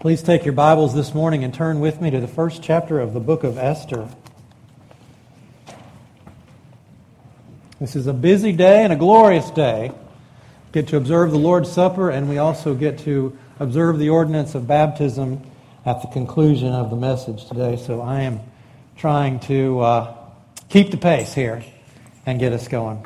Please take your Bibles this morning and turn with me to the first chapter of the book of Esther. This is a busy day and a glorious day. We get to observe the Lord's Supper, and we also get to observe the ordinance of baptism at the conclusion of the message today. So I am trying to keep the pace here and get us going.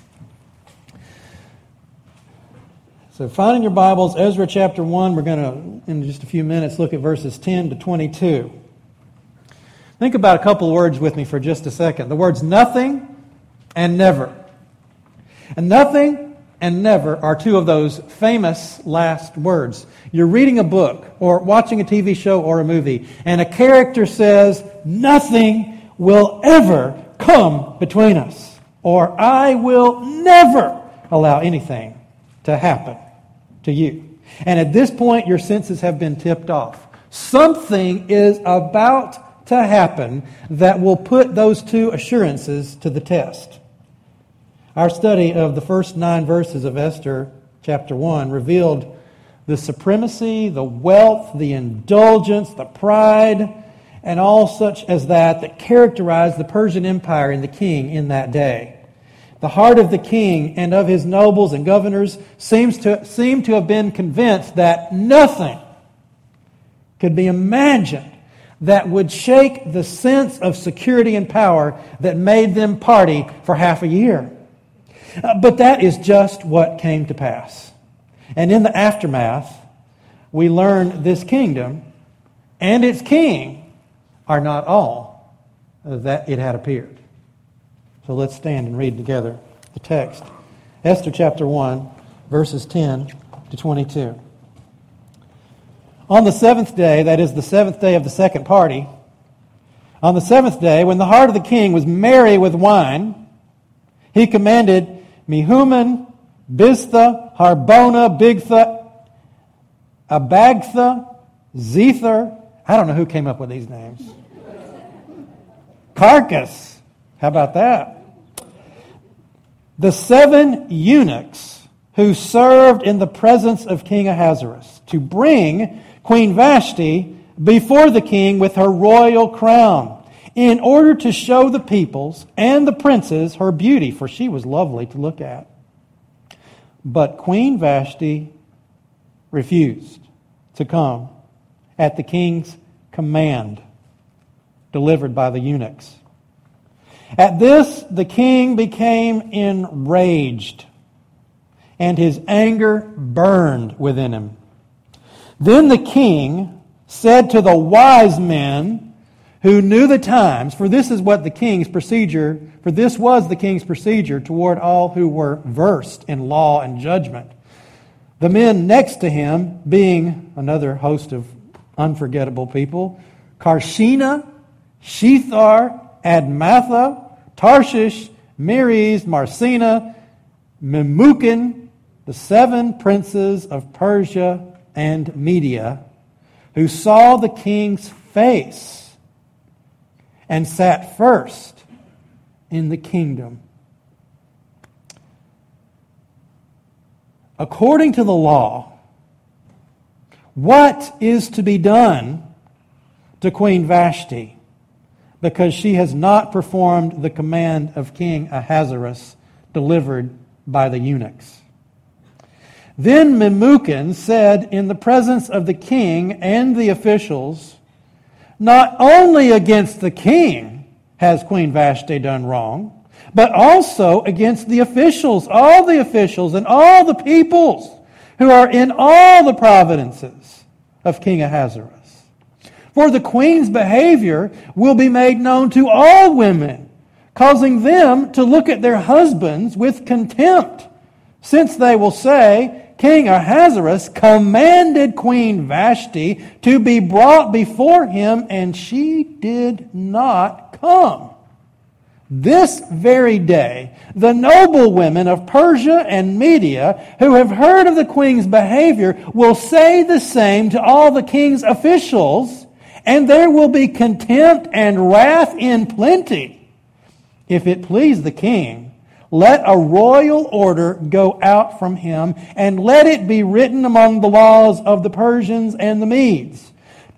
So find in your Bibles, Ezra chapter 1, we're going to, in just a few minutes, look at verses 10 to 22. Think about a couple of words with me for just a second. The words nothing and never. And nothing and never are two of those famous last words. You're reading a book or watching a TV show or a movie, and a character says, nothing will ever come between us, or I will never allow anything to happen to you. And at this point, your senses have been tipped off. Something is about to happen that will put those two assurances to the test. Our study of the first 9 verses of Esther chapter 1 revealed the supremacy, the wealth, the indulgence, the pride, and all such as that characterized the Persian Empire and the king in that day. The heart of the king and of his nobles and governors seemed to have been convinced that nothing could be imagined that would shake the sense of security and power that made them party for half a year. But that is just what came to pass. And in the aftermath, we learn this kingdom and its king are not all that it had appeared. So let's stand and read together the text. Esther chapter 1, verses 10 to 22. On the 7th day, that is the 7th day of the second party, on the 7th day, when the heart of the king was merry with wine, he commanded Mehuman, Biztha, Harbona, Bigtha, Abagtha, Zether. I don't know who came up with these names. Carcass. How about that? The 7 eunuchs who served in the presence of King Ahasuerus to bring Queen Vashti before the king with her royal crown, in order to show the peoples and the princes her beauty, for she was lovely to look at. But Queen Vashti refused to come at the king's command delivered by the eunuchs. At this, the king became enraged, and his anger burned within him. Then the king said to the wise men who knew the times, for this was the king's procedure toward all who were versed in law and judgment. The men next to him being another host of unforgettable people, Karshena, Shethar, Admatha, Tarshish, Meres, Marsena, Memucan, the 7 princes of Persia and Media, who saw the king's face and sat first in the kingdom. According to the law, what is to be done to Queen Vashti, because she has not performed the command of King Ahasuerus delivered by the eunuchs? Then Memucan said in the presence of the king and the officials, not only against the king has Queen Vashti done wrong, but also against the officials, all the officials and all the peoples who are in all the provinces of King Ahasuerus. For the queen's behavior will be made known to all women, causing them to look at their husbands with contempt, since they will say, King Ahasuerus commanded Queen Vashti to be brought before him, and she did not come. This very day, the noble women of Persia and Media who have heard of the queen's behavior will say the same to all the king's officials, and there will be contempt and wrath in plenty. If it please the king, let a royal order go out from him, and let it be written among the laws of the Persians and the Medes,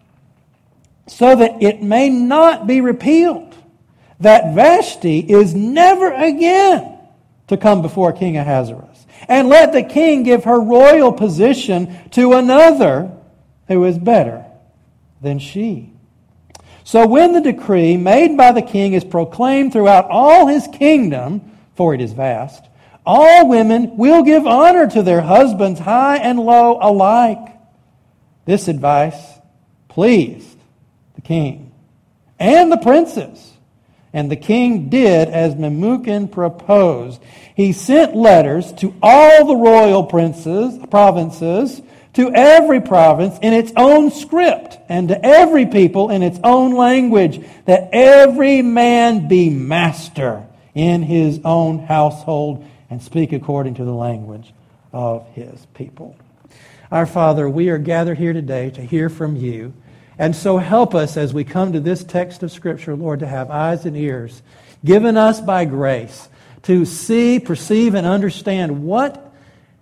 so that it may not be repealed, that Vashti is never again to come before King Ahasuerus. And let the king give her royal position to another who is better than she. So when the decree made by the king is proclaimed throughout all his kingdom, for it is vast, all women will give honor to their husbands, high and low alike. This advice pleased the king and the princes. And the king did as Memucan proposed. He sent letters to all the royal provinces, to every province in its own script, and to every people in its own language, that every man be master in his own household and speak according to the language of his people. Our Father, we are gathered here today to hear from you. And so help us as we come to this text of Scripture, Lord, to have eyes and ears given us by grace to see, perceive, and understand what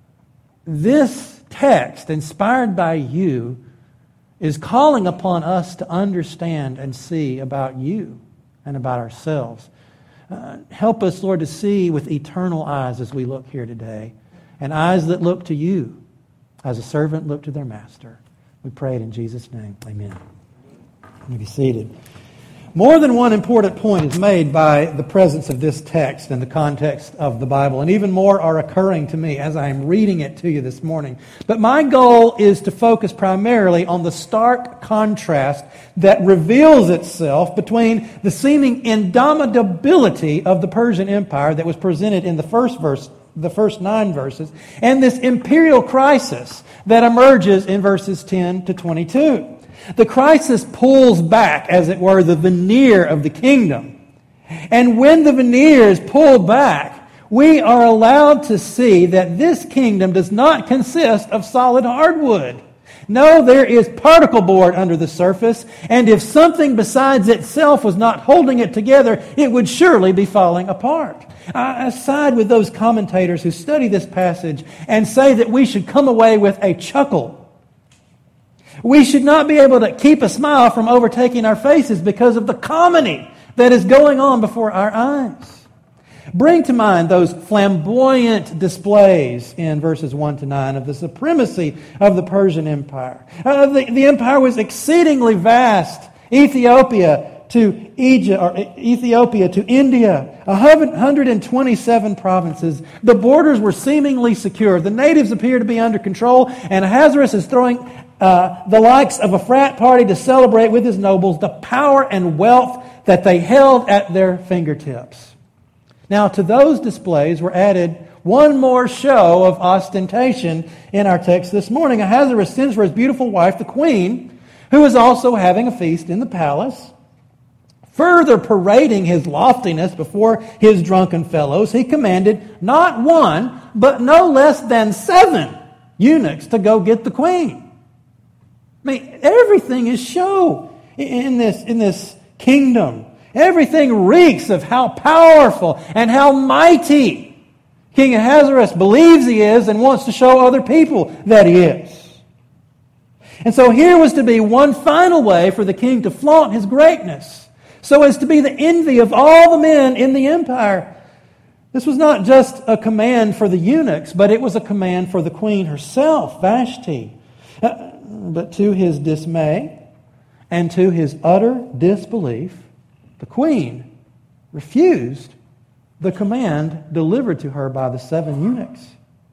this text, inspired by you, is calling upon us to understand and see about you and about ourselves. Help us, Lord, to see with eternal eyes as we look here today, and eyes that look to you as a servant looked to their master. We pray it in Jesus' name. Amen. You may be seated. More than one important point is made by the presence of this text in the context of the Bible, and even more are occurring to me as I am reading it to you this morning. But my goal is to focus primarily on the stark contrast that reveals itself between the seeming indomitability of the Persian Empire that was presented in the first 9 verses, and this imperial crisis that emerges in verses 10 to 22. The crisis pulls back, as it were, the veneer of the kingdom. And when the veneer is pulled back, we are allowed to see that this kingdom does not consist of solid hardwood. No, there is particle board under the surface, and if something besides itself was not holding it together, it would surely be falling apart. I side with those commentators who study this passage and say that we should come away with a chuckle. We should not be able to keep a smile from overtaking our faces because of the comedy that is going on before our eyes. Bring to mind those flamboyant displays in verses 1 to 9 of the supremacy of the Persian Empire. The empire was exceedingly vast. Ethiopia to Egypt, or Ethiopia to India, 127 provinces. The borders were seemingly secure. The natives appear to be under control, and Ahasuerus is throwing the likes of a frat party to celebrate with his nobles the power and wealth that they held at their fingertips. Now, to those displays were added one more show of ostentation in our text this morning. Ahasuerus sends for his beautiful wife, the queen, who is also having a feast in the palace. Further parading his loftiness before his drunken fellows, he commanded not one, but no less than 7 eunuchs to go get the queen. I mean, everything is show in this kingdom. Everything reeks of how powerful and how mighty King Ahasuerus believes he is and wants to show other people that he is. And so here was to be one final way for the king to flaunt his greatness, so as to be the envy of all the men in the empire. This was not just a command for the eunuchs, but it was a command for the queen herself, Vashti. But to his dismay and to his utter disbelief, the queen refused the command delivered to her by the 7 eunuchs.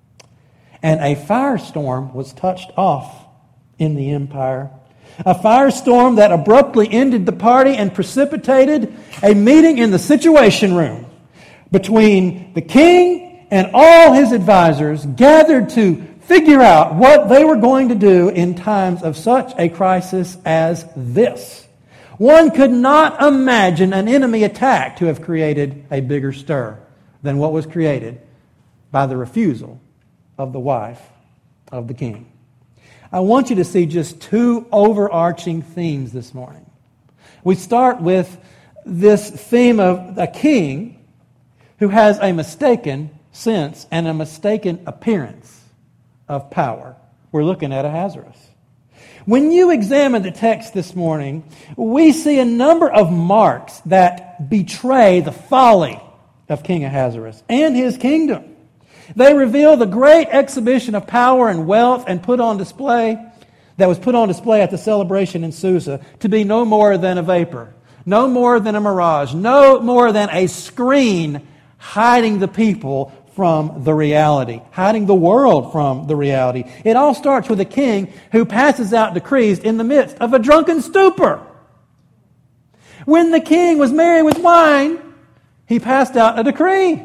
And a firestorm was touched off in the empire. A firestorm that abruptly ended the party and precipitated a meeting in the Situation Room between the king and all his advisors, gathered to figure out what they were going to do in times of such a crisis as this. One could not imagine an enemy attack to have created a bigger stir than what was created by the refusal of the wife of the king. I want you to see just 2 overarching themes this morning. We start with this theme of a king who has a mistaken sense and a mistaken appearance of power. We're looking at Ahasuerus. When you examine the text this morning, we see a number of marks that betray the folly of King Ahasuerus and his kingdom. They reveal the great exhibition of power and wealth that was put on display at the celebration in Susa to be no more than a vapor, no more than a mirage, no more than a screen hiding the people from the reality, hiding the world from the reality. It all starts with a king who passes out decrees in the midst of a drunken stupor. When the king was merry with wine, he passed out a decree.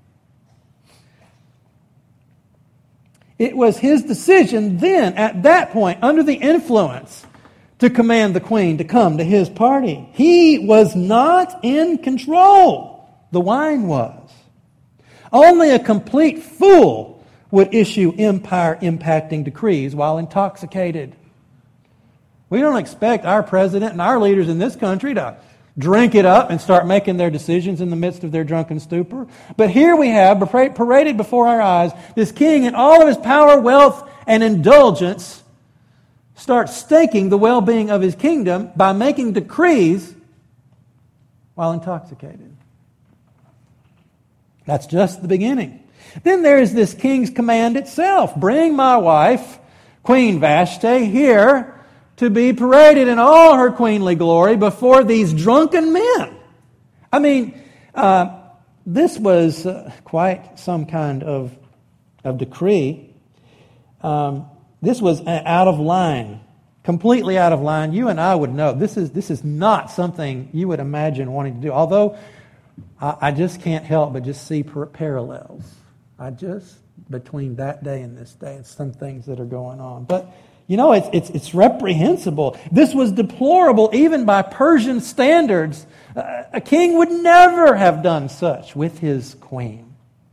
It was his decision then, at that point, under the influence, to command the queen to come to his party. He was not in control. The wine was. Only a complete fool would issue empire-impacting decrees while intoxicated. We don't expect our president and our leaders in this country to drink it up and start making their decisions in the midst of their drunken stupor. But here we have, paraded before our eyes, this king in all of his power, wealth, and indulgence starts staking the well-being of his kingdom by making decrees while intoxicated. That's just the beginning. Then there is this king's command itself. Bring my wife, Queen Vashti, here to be paraded in all her queenly glory before these drunken men. I mean, this was quite some kind of decree. This was out of line, completely out of line. You and I would know this is not something you would imagine wanting to do. Although I just can't help but just see parallels. Between that day and this day, and some things that are going on. But you know, it's reprehensible. This was deplorable even by Persian standards. A king would never have done such with his queen.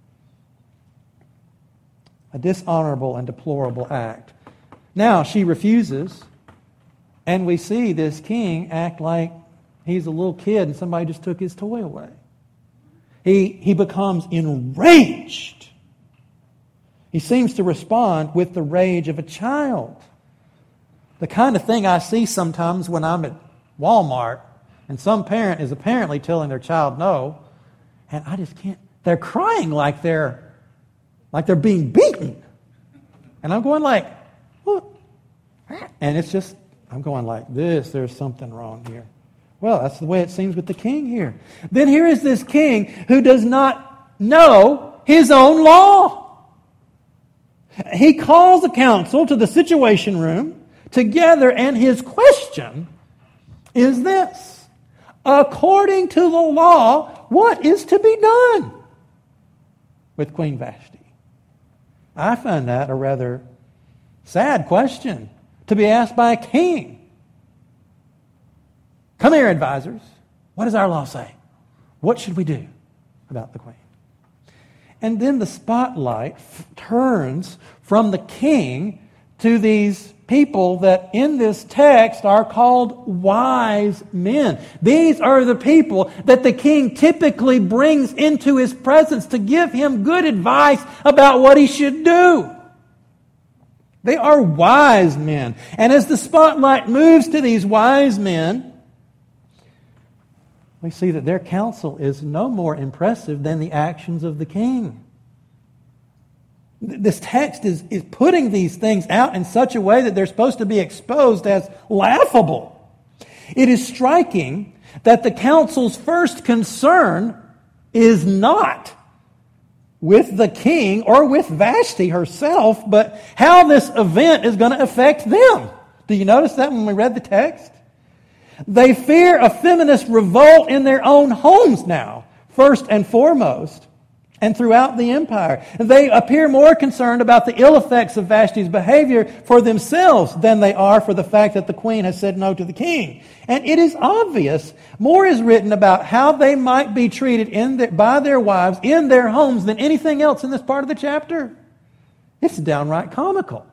A dishonorable and deplorable act. Now she refuses, and we see this king act like he's a little kid and somebody just took his toy away. He becomes enraged. He seems to respond with the rage of a child. The kind of thing I see sometimes when I'm at Walmart and some parent is apparently telling their child no, and I just can't. They're crying like they're being beaten. And I'm going like, what? And it's just, I'm going like this, there's something wrong here. Well, that's the way it seems with the king here. Then here is this king who does not know his own law. He calls the council to the situation room together, and his question is this: according to the law, what is to be done with Queen Vashti? I find that a rather sad question to be asked by a king. Come here, advisors. What does our law say? What should we do about the queen? And then the spotlight turns from the king to these people that in this text are called wise men. These are the people that the king typically brings into his presence to give him good advice about what he should do. They are wise men. And as the spotlight moves to these wise men, we see that their counsel is no more impressive than the actions of the king. This text is putting these things out in such a way that they're supposed to be exposed as laughable. It is striking that the council's first concern is not with the king or with Vashti herself, but how this event is going to affect them. Do you notice that when we read the text? They fear a feminist revolt in their own homes now, first and foremost, and throughout the empire. They appear more concerned about the ill effects of Vashti's behavior for themselves than they are for the fact that the queen has said no to the king. And it is obvious more is written about how they might be treated by their wives in their homes than anything else in this part of the chapter. It's downright comical.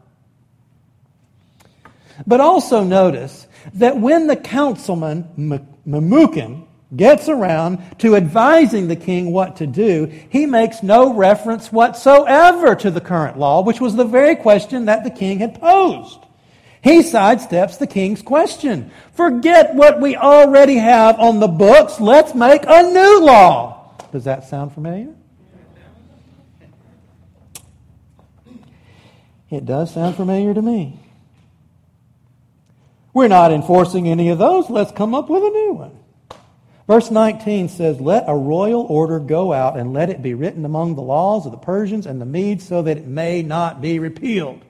But also notice that when the councilman, Memucan, gets around to advising the king what to do, he makes no reference whatsoever to the current law, which was the very question that the king had posed. He sidesteps the king's question. Forget what we already have on the books. Let's make a new law. Does that sound familiar? It does sound familiar to me. We're not enforcing any of those. Let's come up with a new one. Verse 19 says, "Let a royal order go out, and let it be written among the laws of the Persians and the Medes, so that it may not be repealed."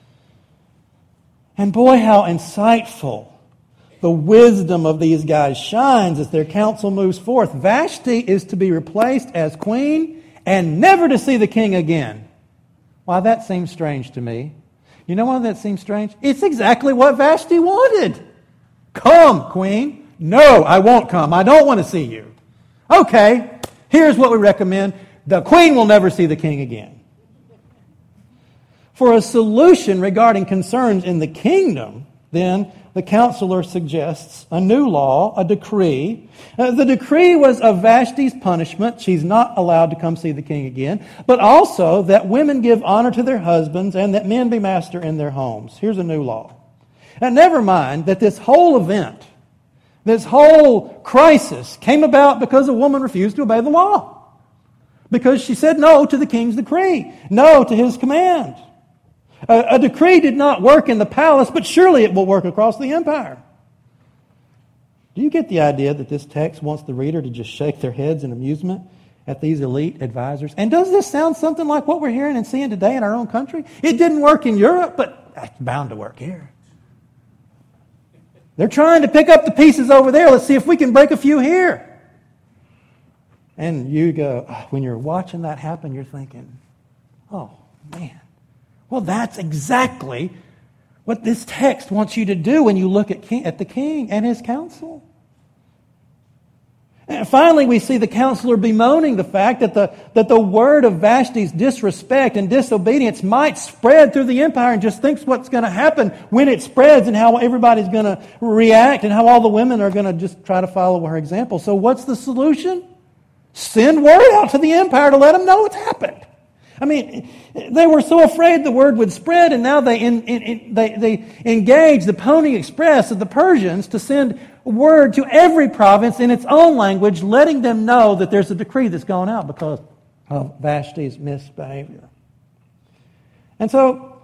And boy, how insightful the wisdom of these guys shines as their counsel moves forth. Vashti is to be replaced as queen and never to see the king again. Why, that seems strange to me. You know why that seems strange? It's exactly what Vashti wanted. Come, queen. No, I won't come. I don't want to see you. Okay, here's what we recommend. The queen will never see the king again. For a solution regarding concerns in the kingdom, then, the counselor suggests a new law, a decree. The decree was of Vashti's punishment. She's not allowed to come see the king again. But also that women give honor to their husbands and that men be master in their homes. Here's a new law. And never mind that this whole event, this whole crisis came about because a woman refused to obey the law. Because she said no to the king's decree, no to his command. A decree did not work in the palace, but surely it will work across the empire. Do you get the idea that this text wants the reader to just shake their heads in amusement at these elite advisors? And does this sound something like what we're hearing and seeing today in our own country? It didn't work in Europe, but it's bound to work here. They're trying to pick up the pieces over there. Let's see if we can break a few here. And you go, when you're watching that happen, you're thinking, oh, man. Well, that's exactly what this text wants you to do when you look at the king and his counsel. And finally, we see the counselor bemoaning the fact that the word of Vashti's disrespect and disobedience might spread through the empire, and just thinks what's going to happen when it spreads and how everybody's going to react and how all the women are going to just try to follow her example. So what's the solution? Send word out to the empire to let them know what's happened. I mean, they were so afraid the word would spread, and now they engage the Pony Express of the Persians to send word to every province in its own language, letting them know that there's a decree that's gone out because of Vashti's misbehavior. And so,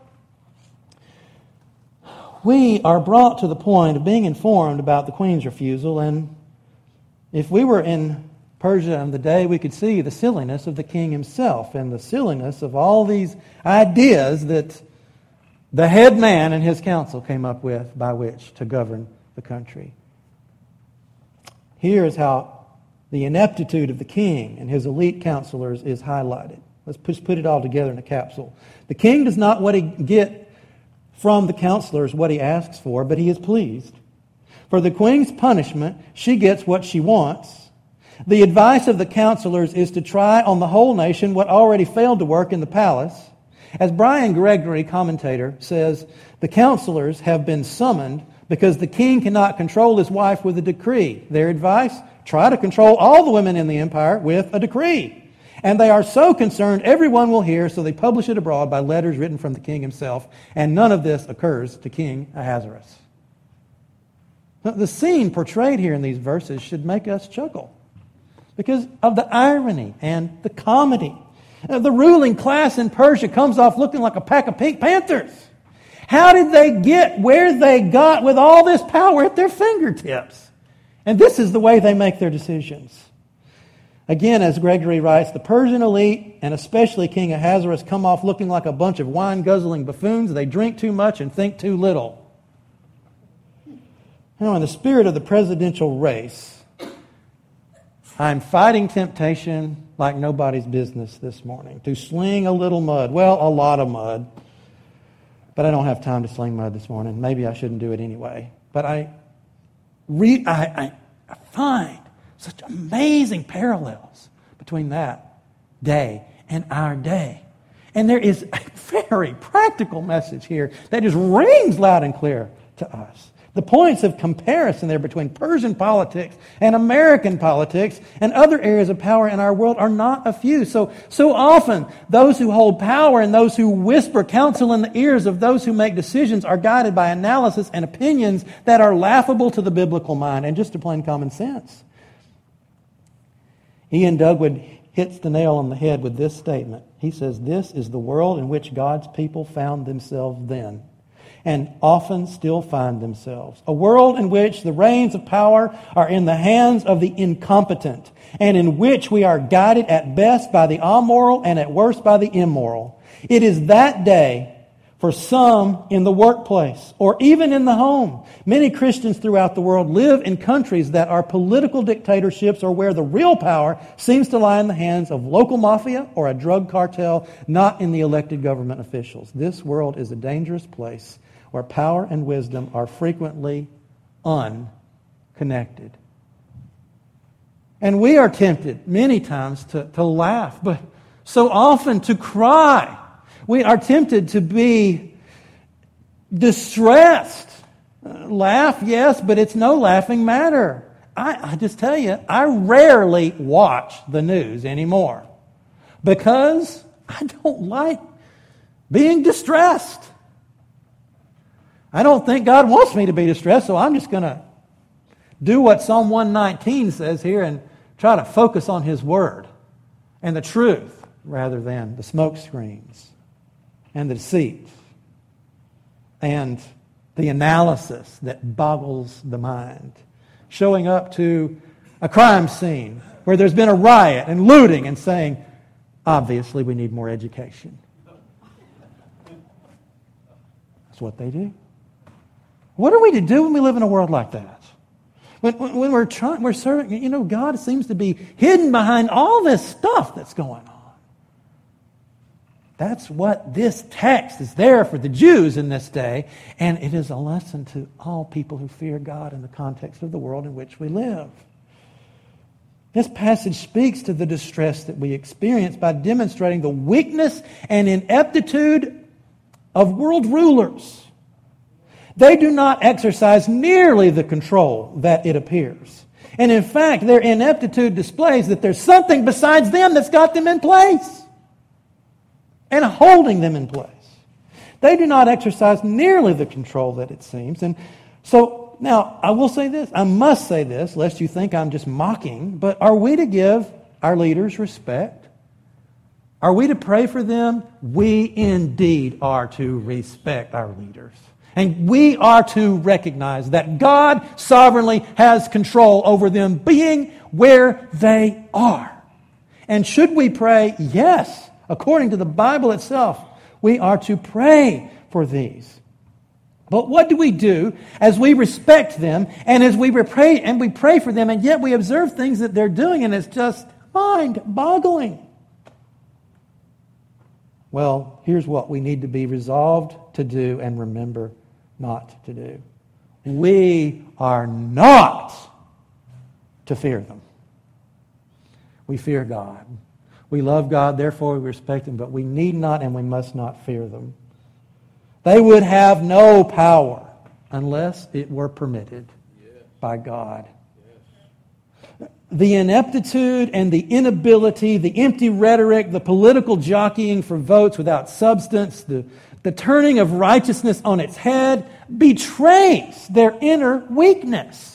we are brought to the point of being informed about the queen's refusal, and if we were in Persia on the day, we could see the silliness of the king himself and the silliness of all these ideas that the head man and his council came up with by which to govern the country. Here is how the ineptitude of the king and his elite counselors is highlighted. Let's just put it all together in a capsule. The king does not get from the counselors what he asks for, but he is pleased. For the queen's punishment, she gets what she wants. The advice of the counselors is to try on the whole nation what already failed to work in the palace. As Brian Gregory, commentator, says, the counselors have been summoned because the king cannot control his wife with a decree. Their advice, try to control all the women in the empire with a decree. And they are so concerned everyone will hear, so they publish it abroad by letters written from the king himself. And none of this occurs to King Ahasuerus. The scene portrayed here in these verses should make us chuckle because of the irony and the comedy. The ruling class in Persia comes off looking like a pack of Pink Panthers. How did they get where they got with all this power at their fingertips? And this is the way they make their decisions. Again, as Gregory writes, the Persian elite, and especially King Ahasuerus, come off looking like a bunch of wine-guzzling buffoons. They drink too much and think too little. Now, in the spirit of the presidential race, I'm fighting temptation like nobody's business this morning to sling a little mud. Well, a lot of mud. But I don't have time to sling mud this morning. Maybe I shouldn't do it anyway. But I find such amazing parallels between that day and our day. And there is a very practical message here that just rings loud and clear to us. The points of comparison there between Persian politics and American politics and other areas of power in our world are not a few. So often, those who hold power and those who whisper counsel in the ears of those who make decisions are guided by analysis and opinions that are laughable to the biblical mind and just to plain common sense. Ian Dugwood hits the nail on the head with this statement. He says, "This is the world in which God's people found themselves then, and often still find themselves. A world in which the reins of power are in the hands of the incompetent, and in which we are guided at best by the amoral and at worst by the immoral. It is that day for some in the workplace or even in the home. Many Christians throughout the world live in countries that are political dictatorships or where the real power seems to lie in the hands of local mafia or a drug cartel, not in the elected government officials. This world is a dangerous place where power and wisdom are frequently unconnected." And we are tempted many times to laugh, but so often to cry. We are tempted to be distressed. Laugh, yes, but it's no laughing matter. I just tell you, I rarely watch the news anymore because I don't like being distressed. I don't think God wants me to be distressed, so I'm just going to do what Psalm 119 says here and try to focus on His Word and the truth rather than the smoke screens and the deceit and the analysis that boggles the mind. Showing up to a crime scene where there's been a riot and looting and saying, obviously we need more education. That's what they do. What are we to do when we live in a world like that? When we're serving, God seems to be hidden behind all this stuff that's going on. That's what this text is there for the Jews in this day, and it is a lesson to all people who fear God in the context of the world in which we live. This passage speaks to the distress that we experience by demonstrating the weakness and ineptitude of world rulers. They do not exercise nearly the control that it appears. And in fact, their ineptitude displays that there's something besides them that's got them in place and holding them in place. They do not exercise nearly the control that it seems. And so, now, I will say this. I must say this, lest you think I'm just mocking, but are we to give our leaders respect? Are we to pray for them? We indeed are to respect our leaders. And we are to recognize that God sovereignly has control over them being where they are. And should we pray? Yes. According to the Bible itself, we are to pray for these. But what do we do as we respect them and as we pray for them, and yet we observe things that they're doing and it's just mind-boggling? Well, here's what we need to be resolved to do and remember not to do. We are not to fear them. We fear God. We love God, therefore we respect Him, but we need not and we must not fear them. They would have no power unless it were permitted by God. The ineptitude and the inability, the empty rhetoric, the political jockeying for votes without substance, the turning of righteousness on its head betrays their inner weakness.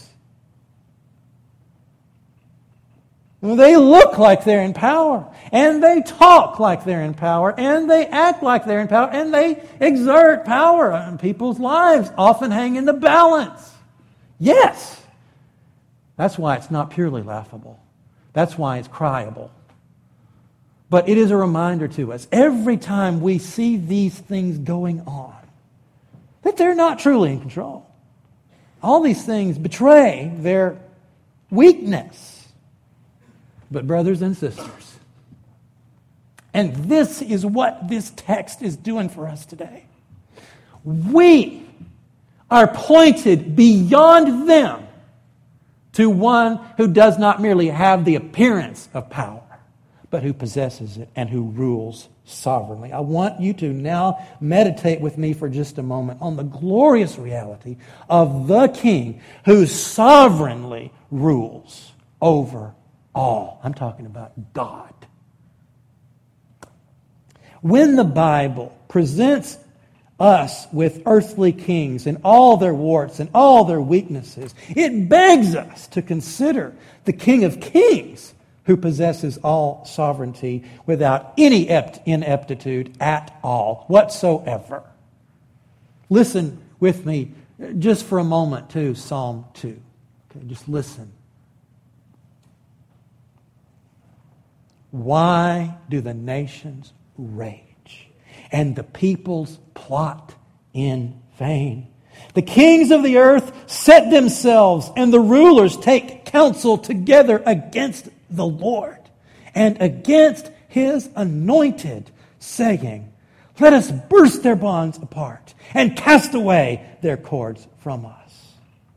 They look like they're in power, and they talk like they're in power, and they act like they're in power, and they exert power on people's lives, often hang in the balance. Yes, that's why it's not purely laughable. That's why it's cryable. But it is a reminder to us, every time we see these things going on, that they're not truly in control. All these things betray their weakness. But brothers and sisters, and this is what this text is doing for us today, we are pointed beyond them to one who does not merely have the appearance of power, but who possesses it and who rules sovereignly. I want you to now meditate with me for just a moment on the glorious reality of the King who sovereignly rules over all. I'm talking about God. When the Bible presents us with earthly kings and all their warts and all their weaknesses, it begs us to consider the King of Kings who possesses all sovereignty without any ineptitude at all whatsoever. Listen with me just for a moment to Psalm 2. Okay, just listen. Why do the nations rage and the peoples plot in vain? The kings of the earth set themselves, and the rulers take counsel together against the Lord and against His anointed, saying, let us burst their bonds apart and cast away their cords from us.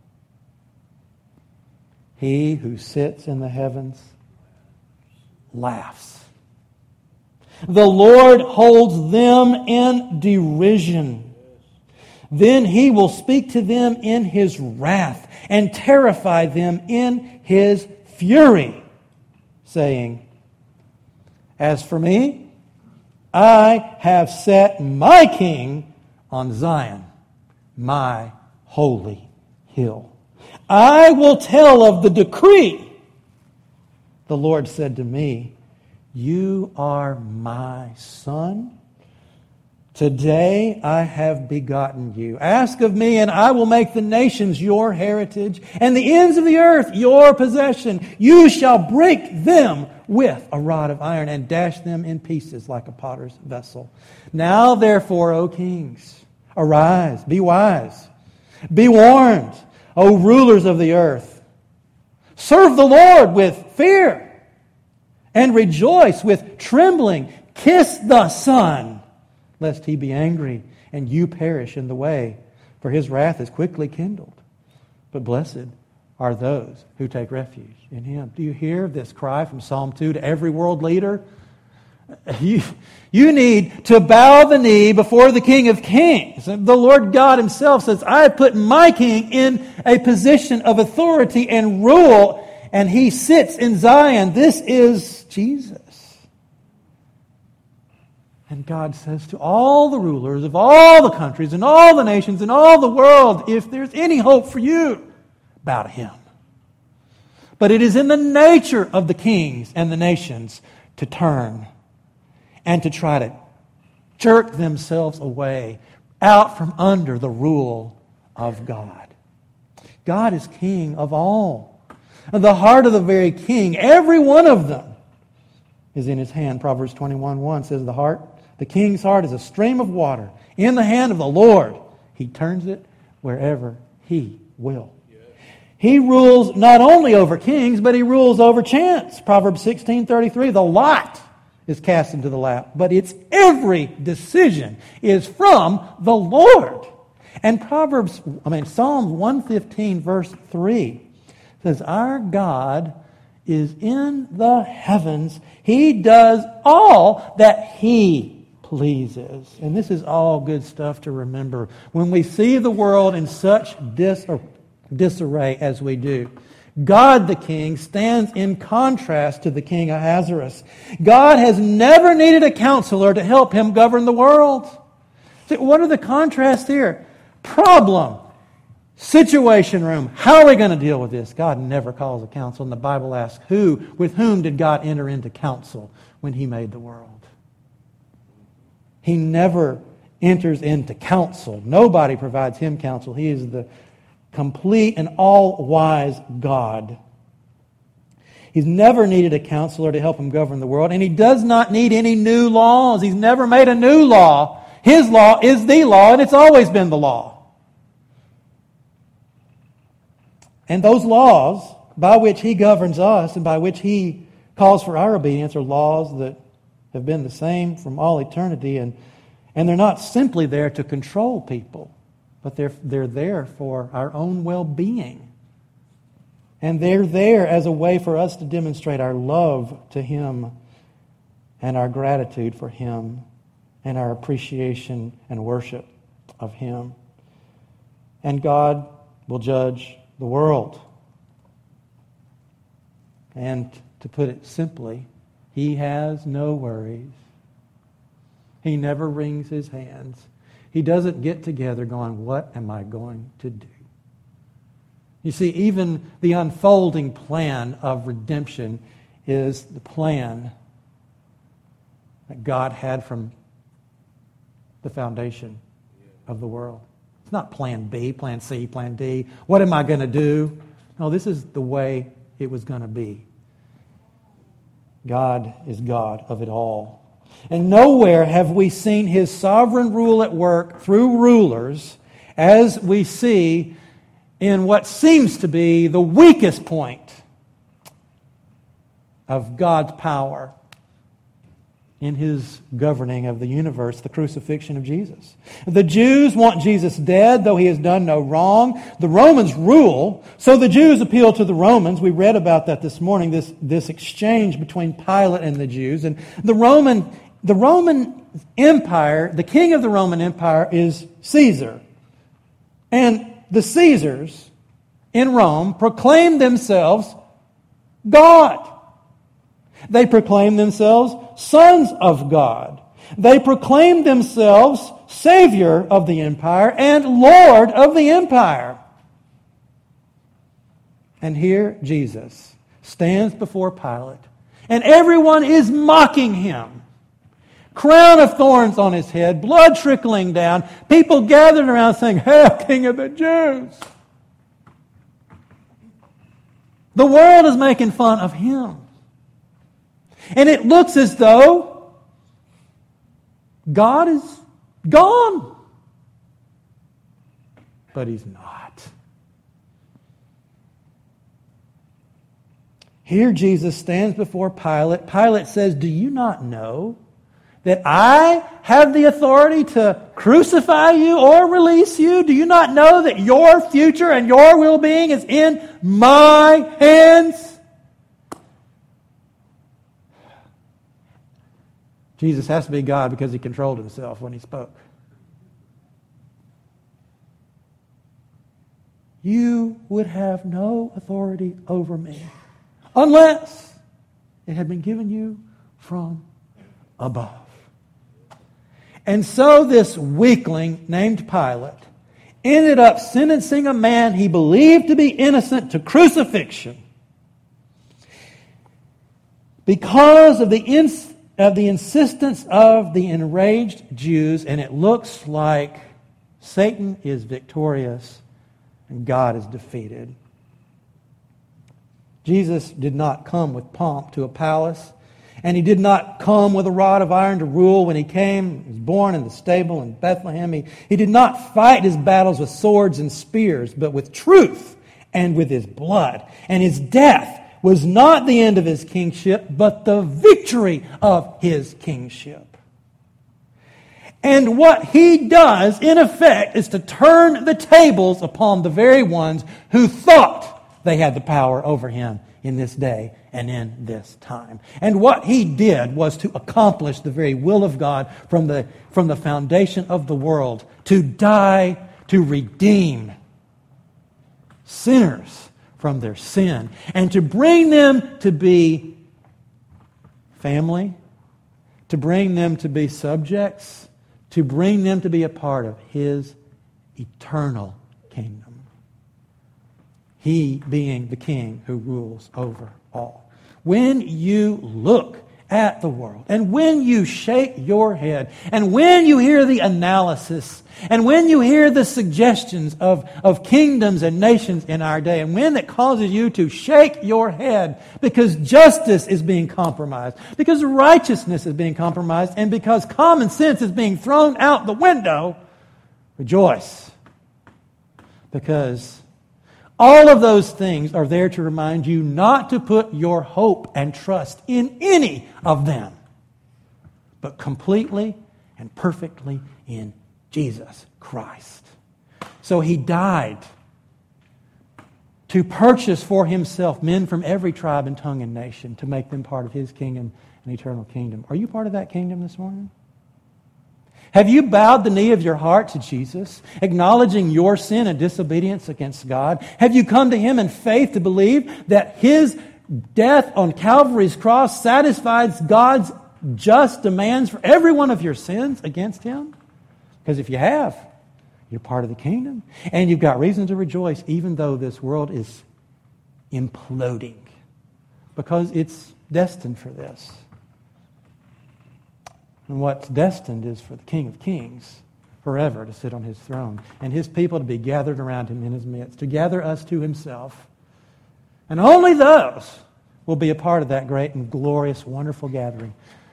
He who sits in the heavens laughs. The Lord holds them in derision. Then He will speak to them in His wrath and terrify them in His fury, saying, as for me, I have set my King on Zion, my holy hill. I will tell of the decree. The Lord said to me, you are my son. Today I have begotten you. Ask of me, and I will make the nations your heritage, and the ends of the earth your possession. You shall break them with a rod of iron, and dash them in pieces like a potter's vessel. Now therefore, O kings, arise, be wise, be warned, O rulers of the earth. Serve the Lord with fear, and rejoice with trembling. Kiss the Son, lest He be angry and you perish in the way, for His wrath is quickly kindled. But blessed are those who take refuge in Him. Do you hear this cry from Psalm 2 to every world leader? You need to bow the knee before the King of Kings. The Lord God Himself says, I have put my King in a position of authority and rule, and He sits in Zion. This is Jesus. And God says to all the rulers of all the countries and all the nations and all the world, if there's any hope for you, bow to Him. But it is in the nature of the kings and the nations to turn and to try to jerk themselves away out from under the rule of God. God is King of all. The heart of the very king, every one of them, is in His hand. Proverbs 21:1 says, the king's heart is a stream of water in the hand of the Lord. He turns it wherever He will. He rules not only over kings, but He rules over chance. Proverbs 16:33, the lot is cast into the lap, but its every decision is from the Lord. And Psalms 115 verse 3 says, our God is in the heavens. He does all that He pleases. And this is all good stuff to remember when we see the world in such disarray as we do. God the King stands in contrast to the king Ahasuerus. God has never needed a counselor to help Him govern the world. See, what are the contrasts here? Problem. Situation room. How are we going to deal with this? God never calls a council. And the Bible asks, with whom did God enter into counsel when He made the world? He never enters into counsel. Nobody provides Him counsel. He is the complete and all-wise God. He's never needed a counselor to help Him govern the world, and He does not need any new laws. He's never made a new law. His law is the law, and it's always been the law. And those laws by which He governs us and by which He calls for our obedience are laws that have been the same from all eternity, and they're not simply there to control people, but they're there for our own well-being. And they're there as a way for us to demonstrate our love to Him and our gratitude for Him and our appreciation and worship of Him. And God will judge the world. And to put it simply, He has no worries. He never wrings His hands. He doesn't get together going, what am I going to do? You see, even the unfolding plan of redemption is the plan that God had from the foundation of the world. It's not plan B, plan C, plan D. What am I going to do? No, this is the way it was going to be. God is God of it all. And nowhere have we seen His sovereign rule at work through rulers as we see in what seems to be the weakest point of God's power in His governing of the universe, the crucifixion of Jesus. The Jews want Jesus dead, though He has done no wrong. The Romans rule, so the Jews appeal to the Romans. We read about that this morning, this exchange between Pilate and the Jews. And the Roman Empire, the king of the Roman Empire is Caesar. And the Caesars in Rome proclaim themselves God. They proclaim themselves sons of God. They proclaim themselves Savior of the empire and Lord of the empire. And here Jesus stands before Pilate, and everyone is mocking Him. Crown of thorns on His head, blood trickling down, people gathered around saying, "Hail, King of the Jews!" The world is making fun of Him. And it looks as though God is gone. But He's not. Here Jesus stands before Pilate. Pilate says, "Do you not know that I have the authority to crucify you or release you? Do you not know that your future and your well-being is in my hands?" Jesus has to be God because He controlled Himself when He spoke. You would have no authority over me unless it had been given you from above. And so this weakling named Pilate ended up sentencing a man he believed to be innocent to crucifixion because of the insistence of the enraged Jews, and it looks like Satan is victorious and God is defeated. Jesus did not come with pomp to a palace, and He did not come with a rod of iron to rule. When He came, He was born in the stable in Bethlehem. He did not fight His battles with swords and spears, but with truth and with His blood. And His death was not the end of His kingship, but the victory of His kingship. And what He does, in effect, is to turn the tables upon the very ones who thought they had the power over Him in this day and in this time. And what He did was to accomplish the very will of God from the foundation of the world, to die, to redeem sinners from their sin, and to bring them to be family, to bring them to be subjects, to bring them to be a part of His eternal kingdom. He being the King who rules over all. When you look at the world, and when you shake your head, and when you hear the analysis, and when you hear the suggestions of kingdoms and nations in our day, and when it causes you to shake your head because justice is being compromised, because righteousness is being compromised, and because common sense is being thrown out the window, rejoice. Because all of those things are there to remind you not to put your hope and trust in any of them, but completely and perfectly in Jesus Christ. So He died to purchase for Himself men from every tribe and tongue and nation, to make them part of His kingdom an eternal kingdom. Are you part of that kingdom this morning? Have you bowed the knee of your heart to Jesus, acknowledging your sin and disobedience against God? Have you come to Him in faith to believe that His death on Calvary's cross satisfies God's just demands for every one of your sins against Him? Because if you have, you're part of the kingdom. And you've got reason to rejoice even though this world is imploding. Because it's destined for this. And what's destined is for the King of Kings forever to sit on His throne and His people to be gathered around Him in His midst, to gather us to Himself. And only those will be a part of that great and glorious, wonderful gathering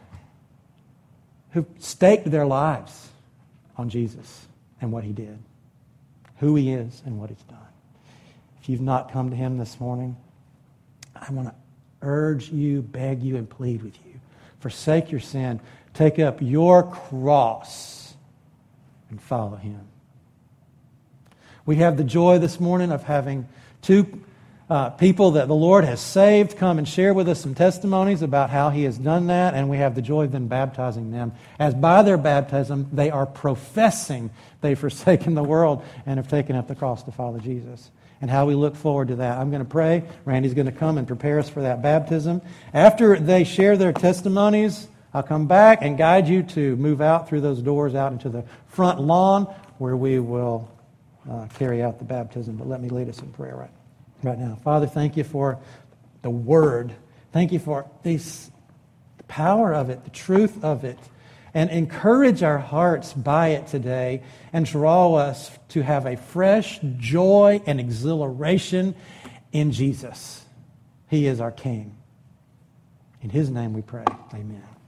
who staked their lives on Jesus and what He did, who He is and what He's done. If you've not come to Him this morning, I want to urge you, beg you, and plead with you. Forsake your sin. Take up your cross and follow Him. We have the joy this morning of having two people that the Lord has saved come and share with us some testimonies about how He has done that, and we have the joy of then baptizing them, as by their baptism they are professing they've forsaken the world and have taken up the cross to follow Jesus. And how we look forward to that. I'm going to pray. Randy's going to come and prepare us for that baptism. After they share their testimonies, I'll come back and guide you to move out through those doors out into the front lawn where we will carry out the baptism. But let me lead us in prayer right now. Father, thank you for the Word. Thank you for the power of it, the truth of it. And encourage our hearts by it today and draw us to have a fresh joy and exhilaration in Jesus. He is our King. In His name we pray. Amen.